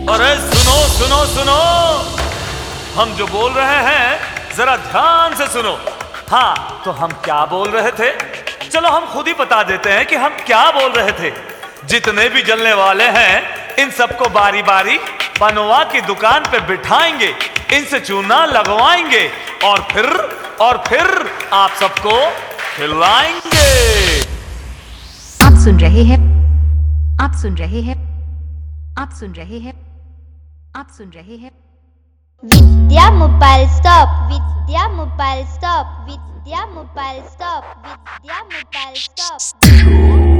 अरे सुनो सुनो सुनो, हम जो बोल रहे हैं जरा ध्यान से सुनो। हाँ, तो हम क्या बोल रहे थे? चलो हम खुद ही बता देते हैं कि हम क्या बोल रहे थे। जितने भी जलने वाले हैं इन सबको बारी बारी पनवा की दुकान पे बिठाएंगे, इनसे चूना लगवाएंगे और फिर आप सबको खिलाएंगे। आप सुन रहे हैं, आप सुन रहे हैं, आप सुन रहे हैं, आप सुन रहे हैं Vidya mobile stop, Vidya mobile stop, Vidya mobile stop, Vidya mobile stop.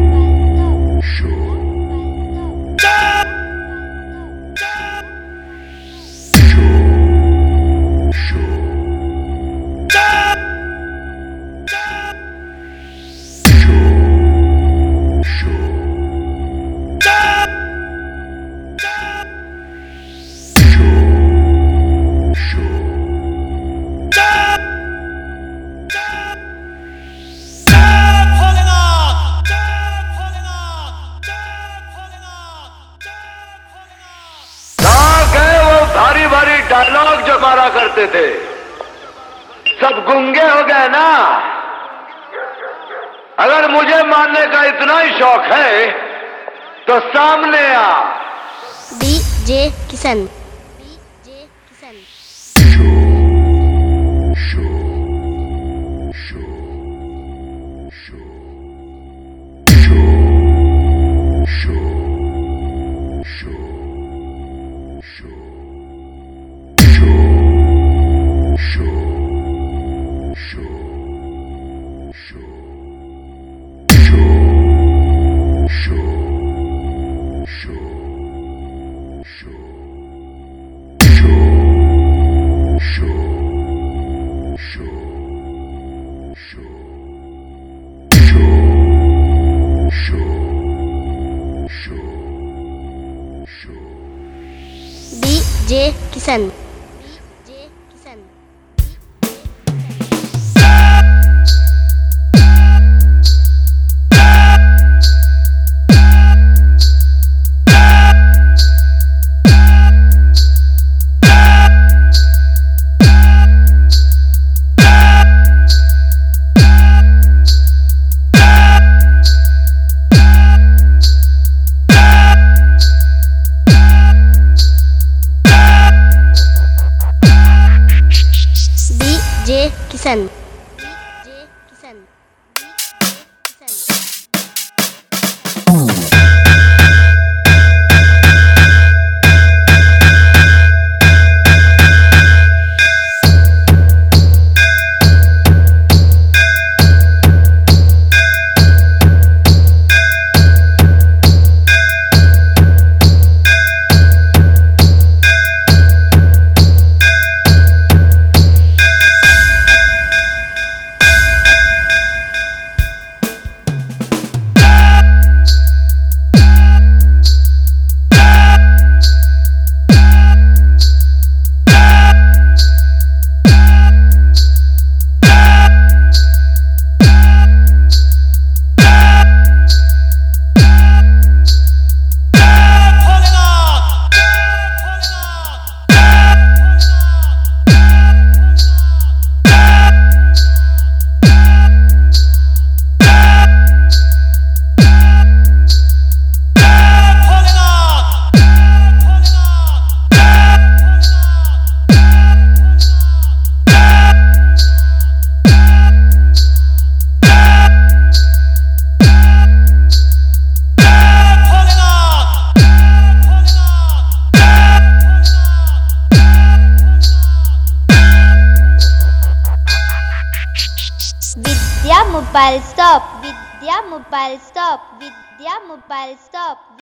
Dialogue जो मारा करते थे सब गूंगे हो गए ना। अगर मुझे मारने का इतना ही शौक है तो सामने आ। DJ Kishan. DJ Kishan. DJ Kishan. Vidya mobile stop, Vidya mobile stop, Vidya mobile stop.